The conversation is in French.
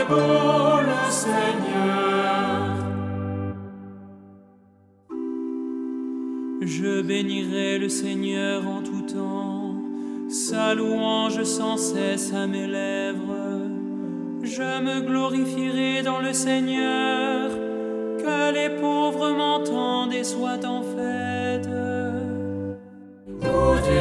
est beau le Seigneur. Je bénirai le Seigneur en tout temps, sa louange sans cesse à mes lèvres. Je me glorifierai dans le Seigneur, que les pauvres m'entendent et soient en fête. Goûtez